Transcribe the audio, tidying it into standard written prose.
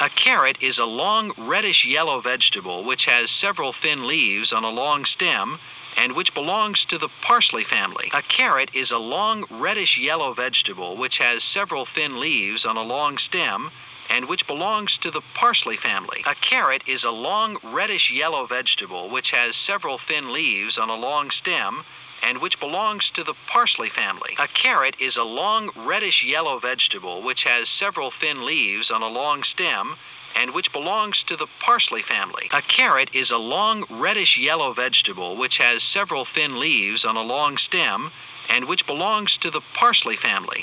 A carrot is a long reddish-yellow vegetable which has several thin leaves on a long stem and which belongs to the parsley family. A carrot is a long reddish-yellow vegetable which has several thin leaves on a long stem and which belongs to the parsley family. A carrot is a long reddish-yellow vegetable which has several thin leaves on a long stem and which belongs to the parsley family. A carrot is a long reddish-yellow vegetable which has several thin leaves on a long stem and which belongs to the parsley family. A carrot is a long reddish-yellow vegetable which has several thin leaves on a long stem and which belongs to the parsley family.